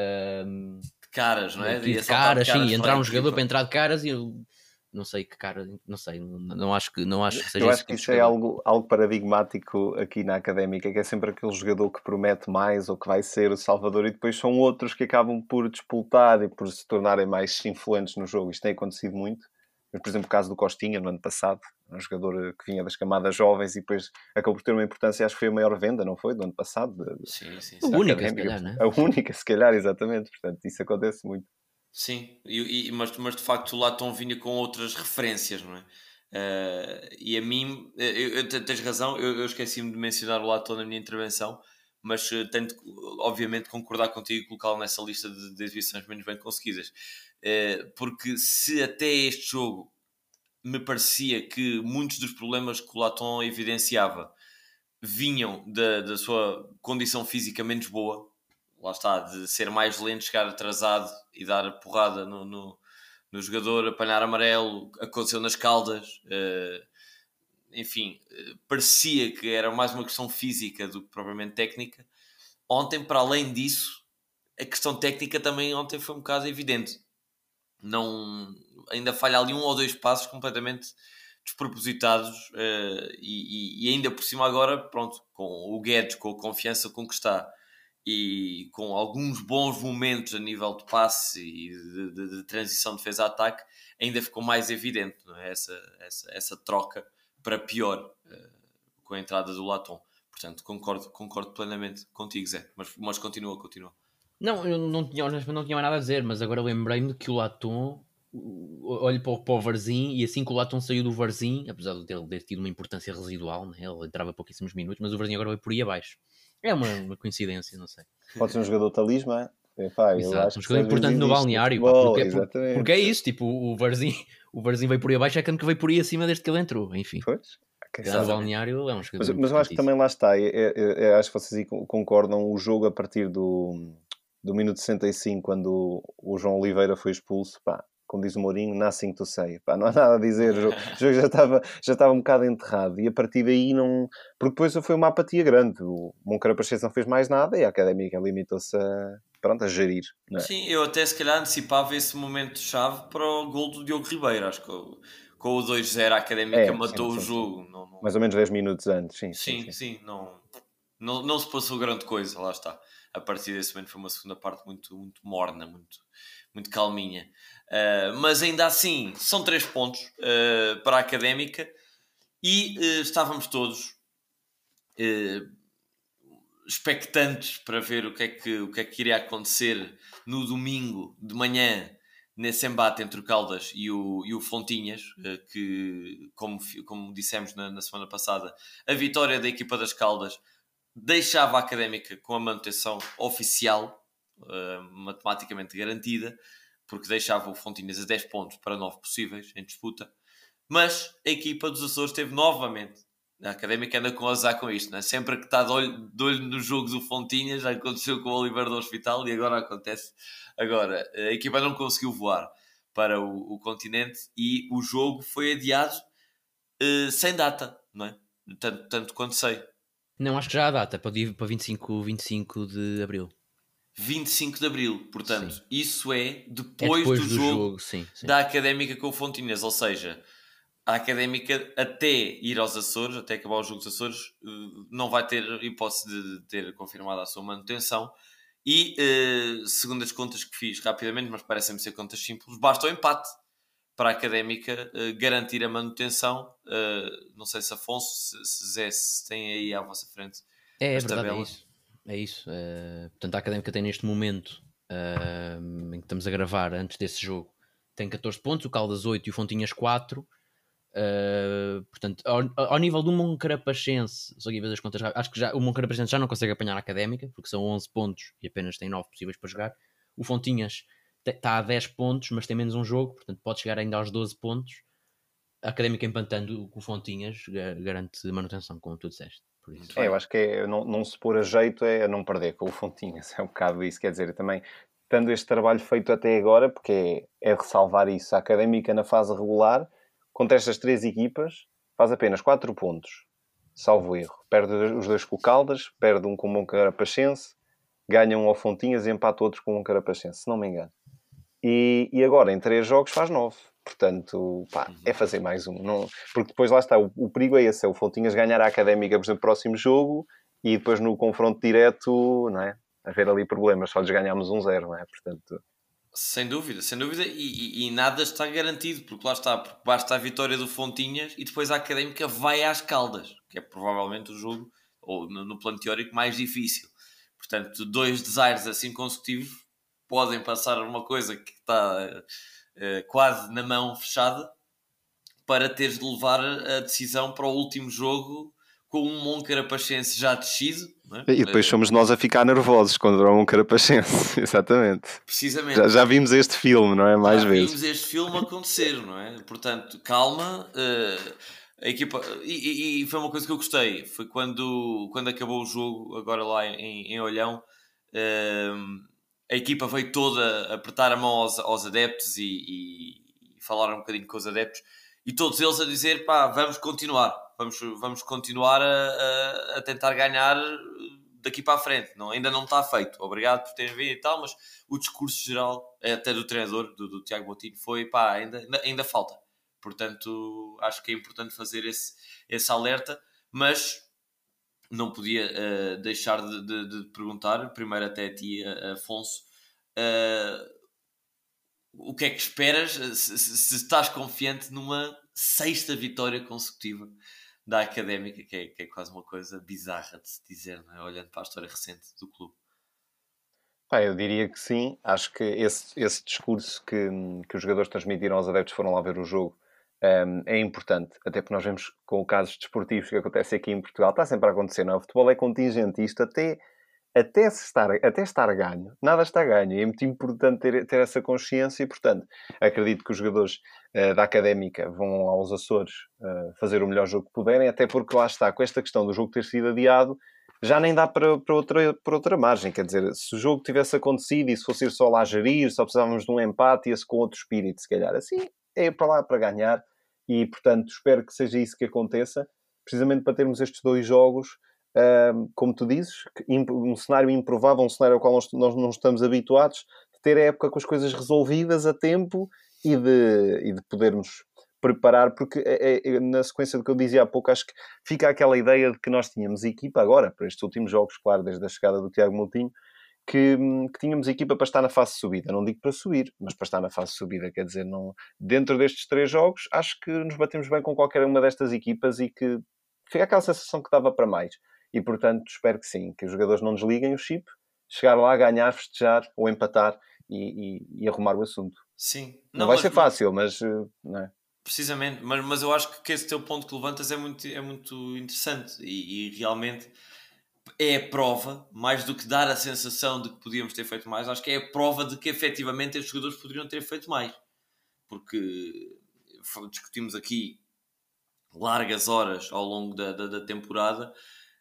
de caras, não é? De caras, sim, entrar um jogador para entrar de caras, e eu não sei que cara, não sei, não acho que seja. Eu acho que isso é algo paradigmático aqui na Académica, que é sempre aquele jogador que promete mais ou que vai ser o salvador, e depois são outros que acabam por despoltar e por se tornarem mais influentes no jogo. Isto tem acontecido muito. Mas, por exemplo, o caso do Costinha no ano passado, um jogador que vinha das camadas jovens e depois acabou por ter uma importância, acho que foi a maior venda, não foi? Do ano passado. Sim. A única, se calhar, né? A única, se calhar, exatamente. Portanto, isso acontece muito. Sim, mas de facto o Latom vinha com outras referências, não é? E a mim, tens razão, eu esqueci-me de mencionar o Latom na minha intervenção, mas tenho de, obviamente, concordar contigo e colocá-lo nessa lista de exibições menos bem conseguidas. Porque se até este jogo me parecia que muitos dos problemas que o Latom evidenciava vinham da sua condição física menos boa, lá está, de ser mais lento, chegar atrasado e dar porrada no jogador, apanhar amarelo, aconteceu nas Caldas, enfim, parecia que era mais uma questão física do que propriamente técnica. Ontem, para além disso, a questão técnica também ontem foi um bocado evidente. Ainda falha ali 1 ou 2 passos completamente despropositados, e ainda por cima agora, pronto, com o Guedes, com a confiança com que está e com alguns bons momentos a nível de passe e de transição de defesa-ataque, ainda ficou mais evidente, não é? essa troca para pior, com a entrada do Latom. Portanto, concordo plenamente contigo, Zé, mas continua. Não, eu não tinha mais nada a dizer, mas agora lembrei-me que o Latom, olho para o Varzim, e assim que o Latom saiu do Varzim, apesar de ele ter tido uma importância residual, né? Ele entrava pouquíssimos minutos, mas o Varzim agora vai por aí abaixo. É uma coincidência, não sei. Pode ser um jogador talismã. Epá, exato, um jogador importante no balneário, porque é isso, tipo, o Varzim veio por aí abaixo, é que veio por aí acima desde que ele entrou, enfim. Pois. No balneário é um jogador mas eu acho que também lá está, acho que vocês concordam, o jogo a partir do minuto 65, quando o João Oliveira foi expulso, pá, como diz o Mourinho, nothing to say, pá, não há nada a dizer, o jogo já estava um bocado enterrado, e a partir daí não... Porque depois foi uma apatia grande, o Moncarapachense não fez mais nada, e a Académica limitou-se a gerir. Não é? Sim, eu até se calhar antecipava esse momento-chave para o gol do Diogo Ribeiro, acho que com o 2-0 a Académica matou o jogo. Não... Mais ou menos 10 minutos antes, sim. Não se passou grande coisa, lá está. A partir desse momento foi uma segunda parte muito, muito morna, muito calminha. Mas ainda assim, são 3 pontos para a Académica e estávamos todos expectantes para ver o que é que iria acontecer no domingo de manhã, nesse embate entre o Caldas e o Fontinhas, que, como dissemos na semana passada, a vitória da equipa das Caldas deixava a Académica com a manutenção oficial, matematicamente garantida, porque deixava o Fontinhas a 10 pontos para 9 possíveis em disputa, mas a equipa dos Açores teve novamente, a Académica anda com azar com isto, não é? Sempre que está de olho no jogo do Fontinhas, já aconteceu com o Oliveira do Hospital e agora acontece. Agora, a equipa não conseguiu voar para o continente e o jogo foi adiado sem data, não é? Tanto quanto sei. Não, acho que já há data, para 25 de Abril. 25 de Abril, portanto, sim. Isso é depois do jogo sim. Da Académica com o Fontinhas, ou seja, a Académica até ir aos Açores, até acabar o jogo dos Açores, não vai ter hipótese de ter confirmado a sua manutenção e, segundo as contas que fiz rapidamente, mas parecem-me ser contas simples, basta o empate para a Académica garantir a manutenção. Não sei se Afonso, se Zé, se tem aí à vossa frente. É verdade, é isso. Portanto, a Académica tem neste momento em que estamos a gravar antes desse jogo, tem 14 pontos, o Caldas 8 e o Fontinhas 4. Portanto, ao nível do Moncarapachense, só aqui ver as contas, acho que o Moncarapachense já não consegue apanhar a Académica, porque são 11 pontos e apenas tem 9 possíveis para jogar. O Fontinhas está a 10 pontos, mas tem menos um jogo, portanto pode chegar ainda aos 12 pontos. A Académica empatando com o Fontinhas garante manutenção, como tu disseste. Por isso. Eu acho que não se pôr a jeito é não perder com o Fontinhas, é um bocado isso, quer dizer, também tendo este trabalho feito até agora, porque é ressalvar isso, a Académica na fase regular, contra estas 3 equipas, faz apenas 4 pontos, salvo erro. Perde os 2 com o Caldas, perde um com o Moncarapachense, ganha um ao Fontinhas e empata outros com o Moncarapachense, se não me engano. E agora, em 3 jogos, faz 9. Portanto, é fazer mais um. Não... Porque depois lá está, o perigo é esse, é o Fontinhas ganhar a Académica, por exemplo, no próximo jogo, e depois no confronto direto, não é? Haver ali problemas, só lhes ganhámos 1-0, não é? Portanto... Sem dúvida, e nada está garantido, porque lá está, porque basta a vitória do Fontinhas e depois a Académica vai às Caldas, que é provavelmente o jogo, ou no plano teórico, mais difícil. Portanto, 2 desaires assim consecutivos podem passar uma coisa que está quase na mão fechada para teres de levar a decisão para o último jogo com um Moncarapachense já descido. Não é? E depois somos nós a ficar nervosos contra o Moncarapachense, exatamente. Precisamente. Já vimos este filme, não é? Mais vezes. Já vimos este filme acontecer, não é? Portanto, calma. A equipa, e foi uma coisa que eu gostei, foi quando acabou o jogo, agora lá em Olhão, a equipa veio toda a apertar a mão aos adeptos e falar um bocadinho com os adeptos, e todos eles a dizer, pá, vamos continuar a tentar ganhar daqui para a frente, ainda não está feito, obrigado por terem vindo e tal, mas o discurso geral, até do treinador, do Tiago Moutinho, foi, pá, ainda falta. Portanto, acho que é importante fazer esse alerta, mas não podia deixar de perguntar, primeiro até a ti, Afonso, o que é que esperas, se estás confiante numa 6ª vitória consecutiva da Académica, que é quase uma coisa bizarra de se dizer, não é? Olhando para a história recente do clube. Eu diria que sim. Acho que esse discurso que os jogadores transmitiram aos adeptos, foram lá ver o jogo, é importante. Até porque nós vemos com casos desportivos que acontecem aqui em Portugal, está sempre a acontecer, não é? O futebol é contingente, isto até estar ganho, nada está ganho. É muito importante ter essa consciência e, portanto, acredito que os jogadores da Académica vão aos Açores fazer o melhor jogo que puderem, até porque lá está, com esta questão do jogo ter sido adiado, já nem dá para outra margem. Quer dizer, se o jogo tivesse acontecido e se fosse ir só lá gerir, só precisávamos de um empate, ia-se com outro espírito, se calhar. Assim, é ir para lá para ganhar e, portanto, espero que seja isso que aconteça, precisamente para termos estes 2 jogos, como tu dizes, um cenário improvável, um cenário ao qual nós não estamos habituados, de ter a época com as coisas resolvidas a tempo e de podermos preparar, porque na sequência do que eu dizia há pouco, acho que fica aquela ideia de que nós tínhamos equipa agora, para estes últimos jogos, claro, desde a chegada do Tiago Moutinho, que tínhamos equipa para estar na fase de subida. Não digo para subir, mas para estar na fase de subida. Quer dizer, não, dentro destes 3 jogos, acho que nos batemos bem com qualquer uma destas equipas e que fica aquela sensação que dava para mais. E, portanto, espero que sim, que os jogadores não desliguem o chip, chegar lá, ganhar, festejar ou empatar e arrumar o assunto. Sim. Não vai ser fácil, mas não é? Precisamente, mas eu acho que esse teu ponto que levantas é muito interessante e realmente é a prova, mais do que dar a sensação de que podíamos ter feito mais, acho que é a prova de que efetivamente estes jogadores poderiam ter feito mais, porque discutimos aqui largas horas ao longo da temporada.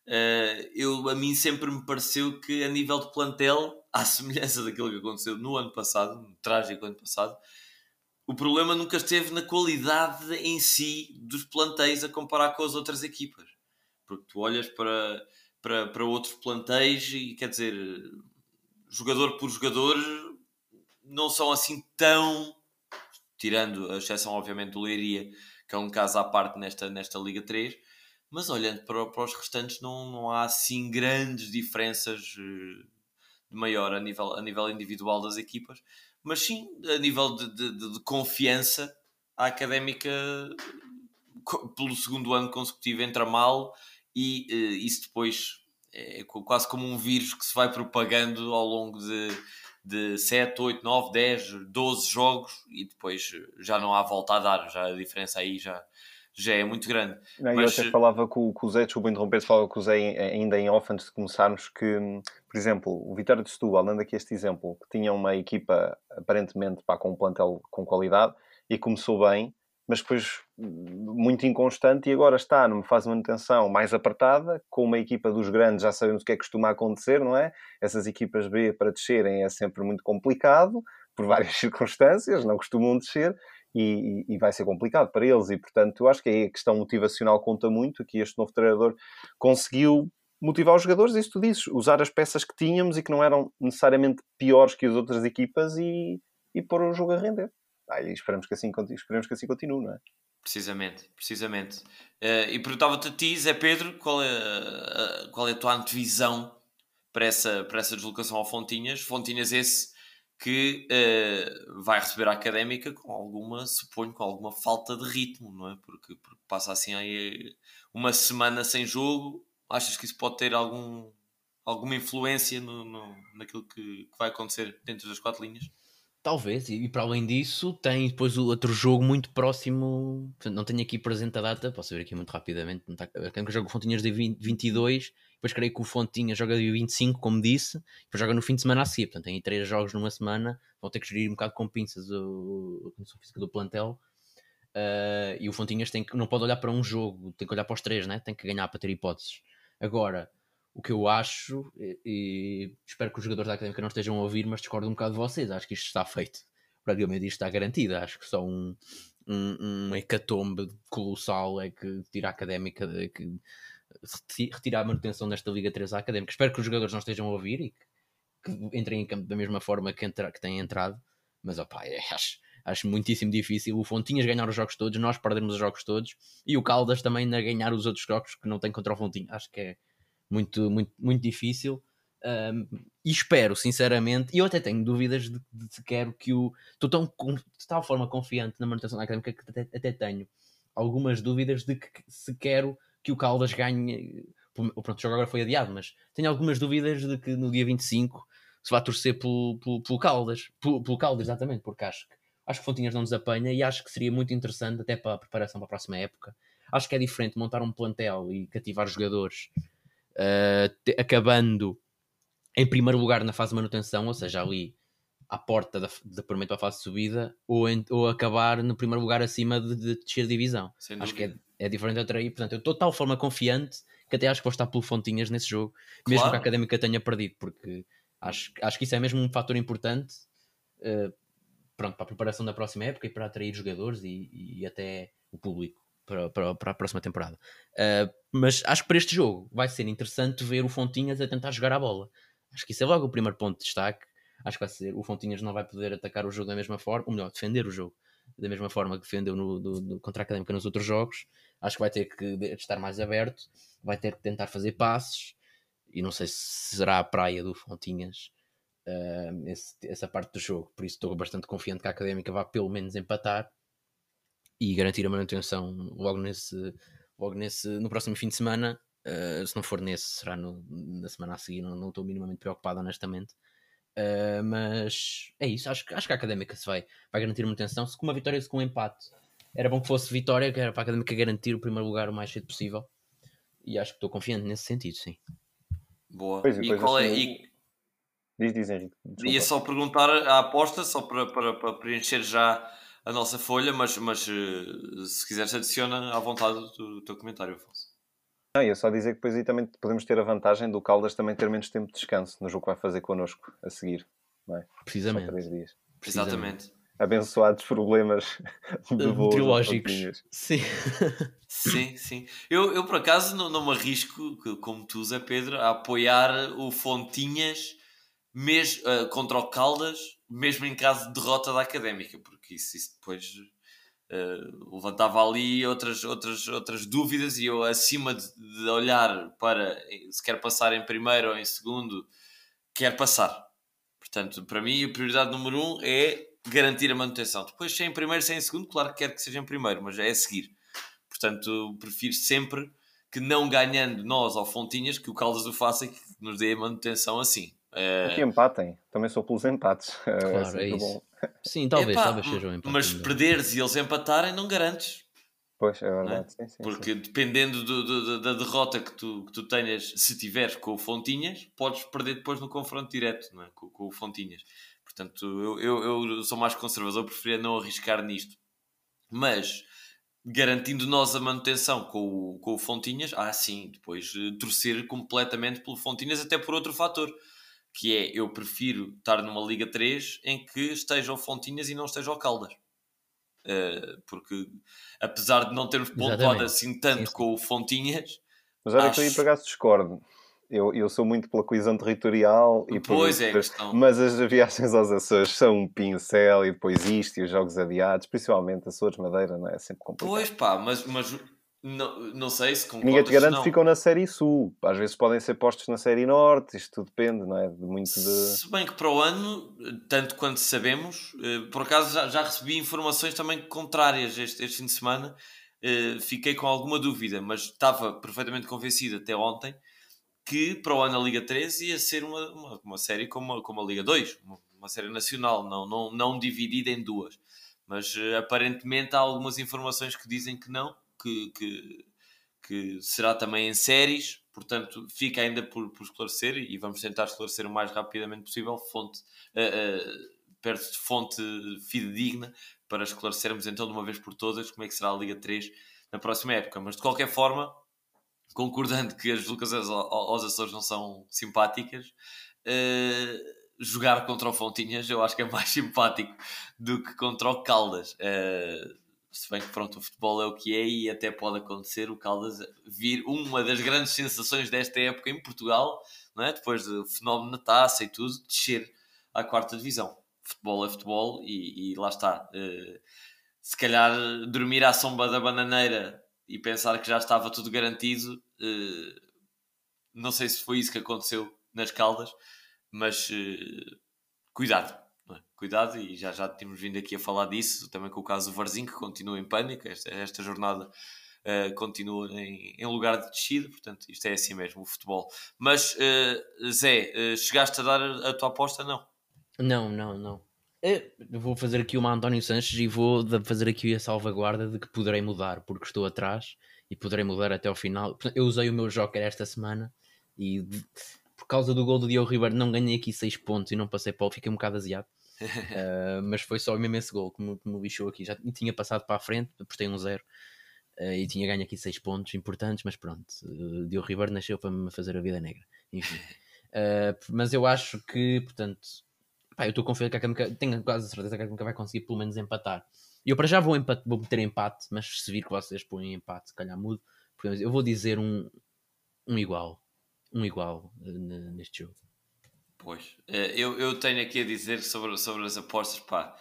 A mim sempre me pareceu que a nível de plantel, à semelhança daquilo que aconteceu no ano passado, no trágico ano passado, o problema nunca esteve na qualidade em si dos plantéis a comparar com as outras equipas. Porque tu olhas para outros plantéis e, quer dizer, jogador por jogador, não são assim tão... Tirando a exceção, obviamente, do Leiria, que é um caso à parte nesta Liga 3. Mas olhando para os restantes, não há assim grandes diferenças de maior a nível individual das equipas. Mas sim, a nível de confiança, a Académica, pelo 2º ano consecutivo, entra mal e isso depois é quase como um vírus que se vai propagando ao longo de 7, 8, 9, 10, 12 jogos e depois já não há volta a dar, já a diferença aí já é muito grande. Não, mas... Eu até falava com o Zé, desculpa interromper, falava com o Zé ainda em off antes de começarmos, que, por exemplo, o Vitória de Setúbal, dando aqui este exemplo, que tinha uma equipa aparentemente com um plantel com qualidade e começou bem, mas depois muito inconstante e agora está numa fase de manutenção mais apertada, com uma equipa dos grandes, já sabemos o que é que costuma acontecer, não é? Essas equipas B para descerem é sempre muito complicado, por várias circunstâncias, não costumam descer, e vai ser complicado para eles. E, portanto, eu acho que a questão motivacional conta muito. Aqui este novo treinador conseguiu motivar os jogadores, isso tu dizes, usar as peças que tínhamos e que não eram necessariamente piores que as outras equipas e pôr o jogo a render. E esperemos que assim continue, não é? Precisamente. E perguntava-te a ti, Zé Pedro, qual é a tua antevisão para essa deslocação ao Fontinhas? Fontinhas esse que vai receber a Académica com alguma falta de ritmo, não é? Porque passa assim aí uma semana sem jogo. Achas que isso pode ter alguma influência naquilo que vai acontecer dentro das 4 linhas? Talvez, e para além disso tem depois o outro jogo muito próximo. Portanto, não tenho aqui presente a data, posso ver aqui muito rapidamente. Não está, quem joga o Fontinhas de 22, depois creio que o Fontinhas joga de 25, como disse, depois joga no fim de semana a seguir. Portanto, tem 3 jogos numa semana, vão ter que gerir um bocado com pinças a condição física do plantel. E o Fontinhas não pode olhar para um jogo, tem que olhar para os 3, né? Tem que ganhar para ter hipóteses. Agora, o que eu acho, e espero que os jogadores da Académica não estejam a ouvir, mas discordo um bocado de vocês, acho que isto está feito. Praticamente isto está garantido. Acho que só um hecatombe colossal é que tira a Académica, que retira a manutenção desta Liga 3 à Académica. Espero que os jogadores não estejam a ouvir e que entrem em campo da mesma forma que têm entrado, mas opá, acho muitíssimo difícil o Fontinhas ganhar os jogos todos, nós perdermos os jogos todos e o Caldas também a ganhar os outros jogos que não tem contra o Fontinhas. Acho que é muito, muito, muito difícil. E espero, sinceramente, e eu até tenho dúvidas de se quero que estou de tal forma confiante na manutenção da Académica que até tenho algumas dúvidas de que se quero que o Caldas ganhe. Pronto, o jogo agora foi adiado, mas tenho algumas dúvidas de que no dia 25 se vai torcer pelo Caldas, pelo Caldas, exatamente, porque acho que Fontinhas não nos apanha e acho que seria muito interessante até para a preparação para a próxima época. Acho que é diferente montar um plantel e cativar jogadores acabando em primeiro lugar na fase de manutenção, ou seja, ali à porta da puramente para a fase de subida, ou acabar no primeiro lugar acima de descer divisão. Acho que é diferente atrair. Portanto, eu estou de tal forma confiante que até acho que vou estar pelo Fontinhas nesse jogo, Claro. mesmo que a Académica tenha perdido, porque acho que isso é mesmo um fator importante pronto, para a preparação da próxima época e para atrair jogadores e até o público para a próxima temporada. Mas acho que para este jogo vai ser interessante ver o Fontinhas a tentar jogar a bola. Acho que isso é logo o primeiro ponto de destaque. Acho que vai ser, o Fontinhas não vai poder atacar o jogo da mesma forma, ou melhor, defender o jogo da mesma forma que defendeu contra a Académica nos outros jogos. Acho que vai ter que estar mais aberto, vai ter que tentar fazer passes, e não sei se será a praia do Fontinhas essa parte do jogo. Por isso estou bastante confiante que a Académica vá pelo menos empatar e garantir a manutenção logo no próximo fim de semana. Se não for nesse, será na semana a seguir. Não estou minimamente preocupado, honestamente. Mas é isso, acho que a Académica vai garantir a manutenção. Se com uma vitória, se com um empate, era bom que fosse vitória, que era para a Académica garantir o primeiro lugar o mais cedo possível. E acho que estou confiante nesse sentido, sim. Boa. Pois, e qual assim, é? Diz, Henrique. Ia só perguntar a aposta, só para preencher já a nossa folha, mas se quiseres adiciona à vontade do teu comentário, Afonso. Não, ia só dizer que depois aí também podemos ter a vantagem do Caldas também ter menos tempo de descanso no jogo que vai fazer connosco a seguir. Não é? Precisamente. Só 3 dias. Exatamente. Abençoados problemas de meteorológicos. Sim. Sim. Eu por acaso não me arrisco, como tu, Zé Pedro, a apoiar o Fontinhas contra o Caldas, mesmo em caso de derrota da Académica, porque isso depois levantava ali outras dúvidas e eu, acima de olhar para se quer passar em primeiro ou em segundo, quero passar. Portanto, para mim, a prioridade número 1 é garantir a manutenção. Depois, se é em primeiro, se é em segundo, claro que quero que seja em primeiro, mas é a seguir. Portanto, prefiro sempre que não ganhando nós ao Fontinhas, que o Caldas o faça e que nos dê a manutenção assim. Que empatem. Também sou pelos empates. Claro, é isso. Bom. Sim, talvez seja um empate. Mas perderes e eles empatarem, não garantes. Pois, é verdade. Não é? Sim, porque dependendo da derrota que tu tenhas, se tiveres com o Fontinhas, podes perder depois no confronto direto, não é? com o Fontinhas. Portanto, eu sou mais conservador, preferia não arriscar nisto. Mas, garantindo nós a manutenção com o Fontinhas, sim, depois torcer completamente pelo Fontinhas, até por outro fator, que é, eu prefiro estar numa Liga 3 em que esteja o Fontinhas e não esteja o Caldas. Porque apesar de não termos pontuado assim tanto sim. com o Fontinhas, mas olha que eu aí por acaso discordo. Eu sou muito pela coesão territorial e mas as viagens aos Açores são um pincel e depois isto e os jogos adiados, principalmente Açores, Madeira, não é? É sempre complicado. Pois pá, mas não sei se concordas. Ninguém te garante que ficam na Série Sul. Às vezes podem ser postos na Série Norte, isto tudo depende, não é? Se bem que para o ano, tanto quanto sabemos, por acaso já recebi informações também contrárias este fim de semana, fiquei com alguma dúvida, mas estava perfeitamente convencido até ontem que para o ano a Liga 3 ia ser uma série como a Liga 2, uma série nacional, não dividida em duas. Mas aparentemente há algumas informações que dizem que não, que será também em séries, portanto fica ainda por esclarecer e vamos tentar esclarecer o mais rapidamente possível, perto de fonte fidedigna, para esclarecermos então de uma vez por todas como é que será a Liga 3 na próxima época. Mas de qualquer forma, concordando que as deslocações aos Açores não são simpáticas, jogar contra o Fontinhas eu acho que é mais simpático do que contra o Caldas. Se bem que pronto, o futebol é o que é e até pode acontecer o Caldas vir uma das grandes sensações desta época em Portugal, não é? Depois do fenómeno na taça e tudo, descer à 4ª divisão. Futebol é futebol e lá está. Se calhar dormir à sombra da bananeira e pensar que já estava tudo garantido, não sei se foi isso que aconteceu nas Caldas, mas cuidado. Cuidado, e já tínhamos vindo aqui a falar disso, também com o caso do Varzim, que continua em pânico, esta jornada continua em lugar de descida, portanto isto é assim mesmo, o futebol. Mas Zé, chegaste a dar a tua aposta? Não. Não. Eu vou fazer aqui uma António Sanches e vou fazer aqui a salvaguarda de que poderei mudar, porque estou atrás e poderei mudar até ao final. Eu usei o meu Joker esta semana e por causa do gol do Diogo Ribeiro não ganhei aqui 6 pontos e não passei para o, fiquei um bocado aziado. Mas foi só mesmo esse gol que me lixou aqui. Já tinha passado para a frente, apostei 1-0 e tinha ganho aqui 6 pontos importantes, mas pronto, Diogo Ribeiro nasceu para me fazer a vida negra. Enfim. Mas eu acho que, portanto, eu estou confiante que a Académica, tenho quase certeza que a Académica vai conseguir pelo menos empatar. E eu para já vou meter empate, mas se vir que vocês põem empate, se calhar mudo. Eu vou dizer um igual neste jogo. Pois, eu tenho aqui a dizer sobre as apostas, pá.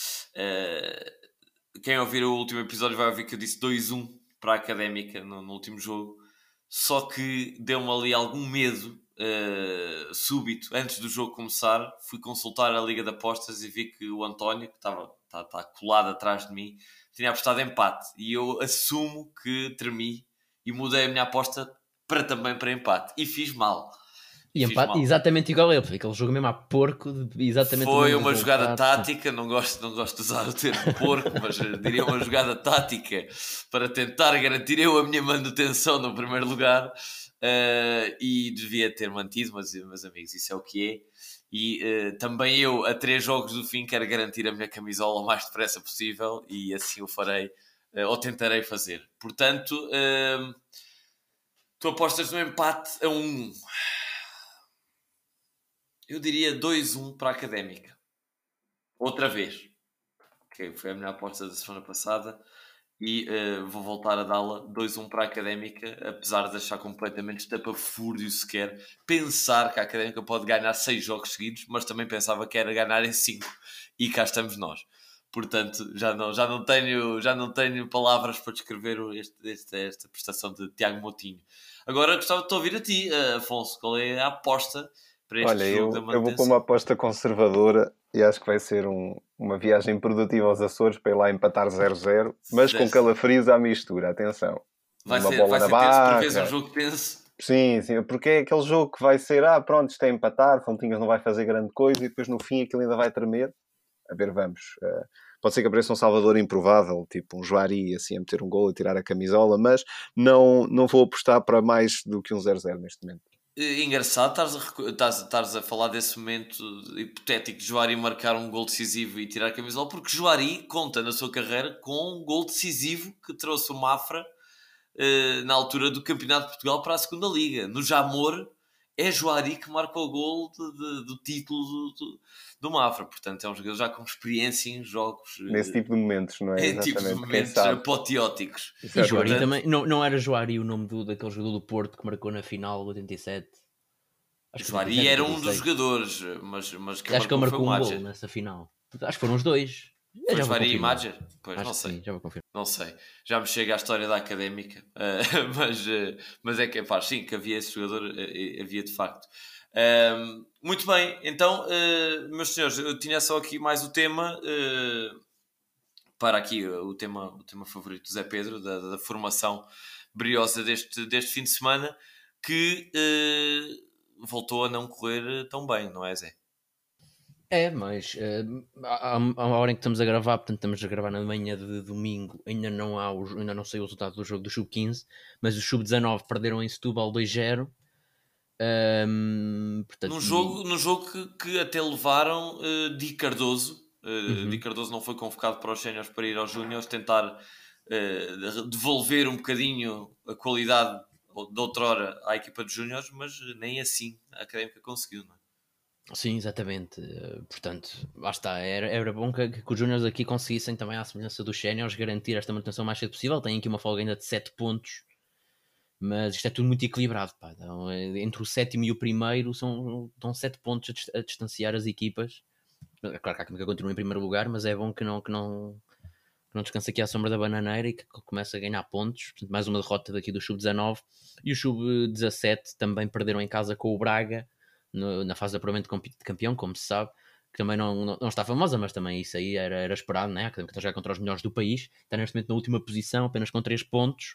Quem ouvir o último episódio vai ouvir que eu disse 2-1 para a Académica no último jogo, só que deu-me ali algum medo súbito antes do jogo começar. Fui consultar a Liga de Apostas e vi que o António, que está colado atrás de mim, tinha apostado empate, e eu assumo que tremi e mudei a minha aposta também para empate, e fiz mal. E empate exatamente igual a ele, foi aquele jogo mesmo a porco, exatamente. Foi uma jogada tática, não gosto de usar o termo porco, mas diria uma jogada tática para tentar garantir eu a minha manutenção no primeiro lugar, e devia ter mantido, mas meus amigos, isso é o que é. E também eu, a 3 jogos do fim, quero garantir a minha camisola o mais depressa possível, e assim o farei, ou tentarei fazer. Portanto, tu apostas no empate a 1. Eu diria 2-1 para a Académica. Outra vez. Que foi a minha aposta da semana passada. E vou voltar a dá-la 2-1 para a Académica, apesar de achar completamente estapafúrdio sequer pensar que a Académica pode ganhar 6 jogos seguidos, mas também pensava que era ganhar em 5. E cá estamos nós. Portanto, já não tenho palavras para descrever esta prestação de Tiago Moutinho. Agora gostava de te ouvir a ti, Afonso. Qual é a aposta para este jogo da manutenção? Eu vou pôr uma aposta conservadora e acho que vai ser uma viagem produtiva aos Açores para ir lá empatar 0-0, mas com calafrios à mistura, atenção. Vai ser tenso, por vezes um jogo tenso. Sim, porque é aquele jogo que vai ser, pronto, isto é empatar, Fontinhas não vai fazer grande coisa e depois no fim aquilo ainda vai tremer. A ver, vamos. Pode ser que apareça um salvador improvável, tipo um Juari assim a meter um gol e tirar a camisola, mas não vou apostar para mais do que um 0-0 neste momento. Engraçado estares a falar desse momento hipotético de Juari marcar um gol decisivo e tirar a camisola, porque Juari conta na sua carreira com um gol decisivo que trouxe o Mafra na altura do Campeonato de Portugal para a segunda Liga. No Jamor é Juari que marca o gol do título do Mafra. Portanto é um jogador já com experiência em jogos, nesse tipo de momentos, não é? Em tipo de momentos apoteóticos. E Juari também, não era Juari o nome daquele jogador do Porto que marcou na final 87? Juari era um dos jogadores, mas que acho que ele marcou um gol nessa final. Acho que foram os dois. Foi Juari e Madger? Pois, acho não sei. Sim, já vou confirmar. Não sei. Já me chega à história da Académica. Mas é que, sim, que havia esse jogador, havia de facto. Muito bem, então, meus senhores, eu tinha só aqui mais o tema, para aqui o tema favorito do Zé Pedro, da formação briosa deste fim de semana, que voltou a não correr tão bem, não é, Zé? É, mas a hora em que estamos a gravar, portanto estamos a gravar na manhã de domingo, ainda não sei o resultado do jogo do Sub-15, mas os Sub-19 perderam em Setúbal 2-0. Portanto, no jogo que até levaram Di Cardoso Di Cardoso não foi convocado para os séniores para ir aos júniores, tentar devolver um bocadinho a qualidade de outrora à equipa de júniores, mas nem assim a Académica conseguiu, não é? Sim, exatamente. Portanto, lá está. Era bom que os júniores aqui conseguissem também, à semelhança dos séniores, garantir esta manutenção o mais cedo possível. Tem aqui uma folga ainda de 7 pontos, mas isto é tudo muito equilibrado. Pá. Então, entre o sétimo e o primeiro estão 7 pontos a distanciar as equipas. Claro que a Académica continua em primeiro lugar, mas é bom que não descanse aqui à sombra da bananeira e que comece a ganhar pontos. Portanto, mais uma derrota daqui do Sub-19. E o Sub-17 também perderam em casa com o Braga, na fase de apuramento de campeão, como se sabe, que também não está famosa, mas também isso aí era esperado, né? A Académica está a jogar contra os melhores do país, está neste momento na última posição, apenas com 3 pontos.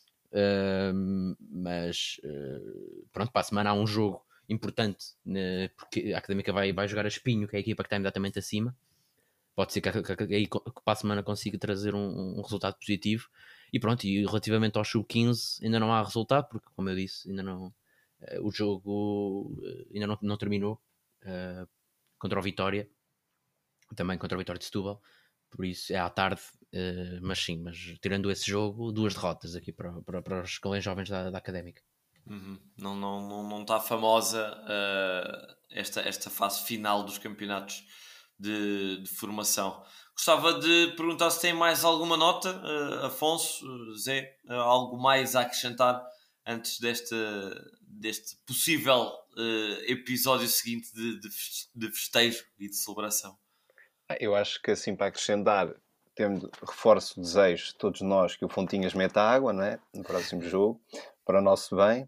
Mas pronto, para a semana há um jogo importante, porque a Académica vai jogar a Espinho, que é a equipa que está imediatamente acima. Pode ser que para a semana consiga trazer um resultado positivo. E pronto, e relativamente ao Sub-15 ainda não há resultado, porque como eu disse, ainda não, o jogo ainda não terminou contra o Vitória, também contra o Vitória de Setúbal, por isso é à tarde, mas sim, mas tirando esse jogo, 2 derrotas aqui para os escalões jovens da Académica. Não está famosa esta fase final dos campeonatos de formação. Gostava de perguntar se tem mais alguma nota, Afonso, Zé, algo mais a acrescentar antes deste possível episódio seguinte de festejo e de celebração. Eu acho que assim, para acrescentar, reforço o desejo de todos nós que o Fontinhas meta água, não é? No próximo jogo, para o nosso bem.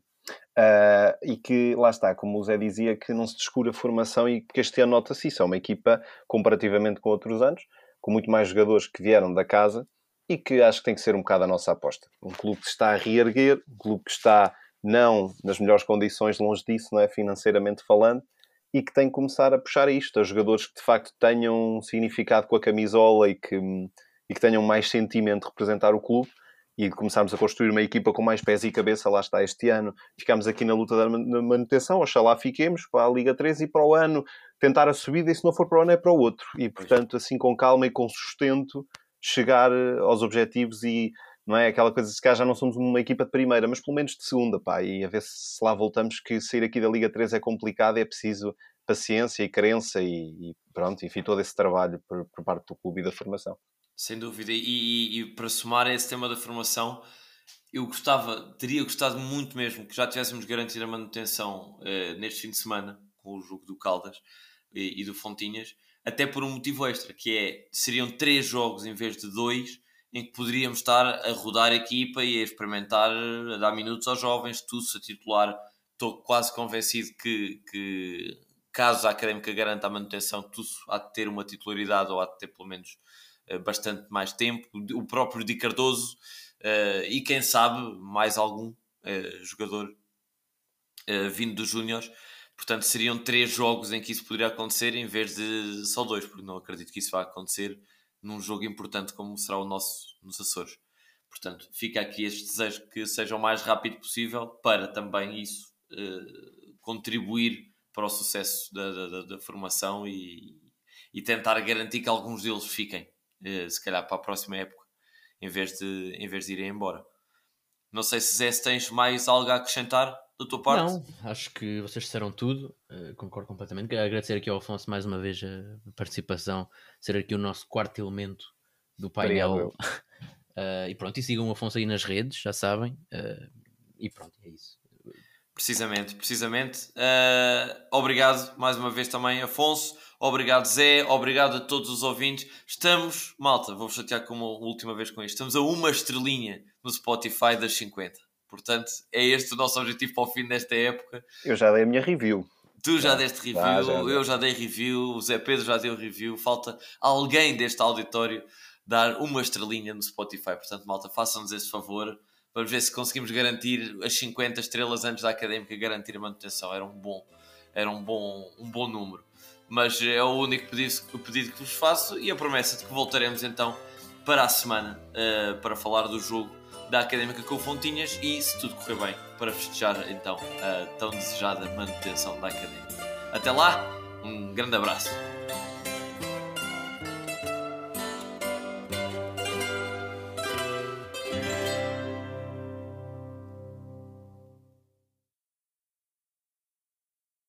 E que, lá está, como o Zé dizia, que não se descura a formação e que este ano nota-se isso. É uma equipa, comparativamente com outros anos, com muito mais jogadores que vieram da casa e que acho que tem que ser um bocado a nossa aposta. Um clube que está a reerguer, um clube que está não nas melhores condições, longe disso, não é? Financeiramente falando, e que tem que começar a puxar isto, a jogadores que de facto tenham significado com a camisola e que tenham mais sentimento de representar o clube e de começarmos a construir uma equipa com mais pés e cabeça. Lá está este ano. Ficámos aqui na luta da manutenção, oxalá fiquemos para a Liga 3 e para o ano tentar a subida, e se não for para o ano é para o outro. E portanto, assim com calma e com sustento, chegar aos objetivos e não é aquela coisa de se cá já não somos uma equipa de primeira, mas pelo menos de segunda, pá, e a ver se lá voltamos, que sair aqui da Liga 3 é complicado, é preciso paciência e crença e pronto, enfim, todo esse trabalho por parte do clube e da formação. Sem dúvida, e para somar a esse tema da formação, eu teria gostado muito mesmo que já tivéssemos garantido a manutenção neste fim de semana, com o jogo do Caldas e do Fontinhas, até por um motivo extra, que seriam 3 jogos em vez de 2, em que poderíamos estar a rodar a equipa e a experimentar, a dar minutos aos jovens, Tusso a titular. Estou quase convencido que caso a Académica garanta a manutenção, Tusso há de ter uma titularidade ou há de ter pelo menos bastante mais tempo. O próprio Di Cardoso e quem sabe mais algum jogador vindo dos Júniores. Portanto, seriam 3 jogos em que isso poderia acontecer em vez de só 2, porque não acredito que isso vá acontecer num jogo importante como será o nosso nos Açores. Portanto, fica aqui este desejo que seja o mais rápido possível para também isso contribuir para o sucesso da formação e tentar garantir que alguns deles fiquem, se calhar para a próxima época, em vez de irem embora. Não sei se Zé, se tens mais algo a acrescentar da tua parte. Não, acho que vocês disseram tudo, concordo completamente. Quero agradecer aqui ao Afonso mais uma vez a participação, ser aqui o nosso quarto elemento do painel. E pronto, e sigam o Afonso aí nas redes, já sabem. E pronto, é isso. Precisamente. Obrigado mais uma vez também, Afonso. Obrigado, Zé. Obrigado a todos os ouvintes. Estamos, malta, vou chatear como a última vez com isto. Estamos a 1 estrelinha no Spotify das 50. Portanto, é este o nosso objetivo para o fim desta época. Eu já dei a minha review. Tu já deste review, eu já dei review, o Zé Pedro já deu review. Falta alguém deste auditório dar 1 estrelinha no Spotify. Portanto, malta, façam-nos esse favor. Vamos ver se conseguimos garantir as 50 estrelas antes da Académica garantir a manutenção. Era um bom número. Mas é o único pedido que vos faço e a promessa de que voltaremos então para a semana para falar do jogo da Académica com o Fontinhas e, se tudo correr bem, para festejar então a tão desejada manutenção da Académica. Até lá, um grande abraço.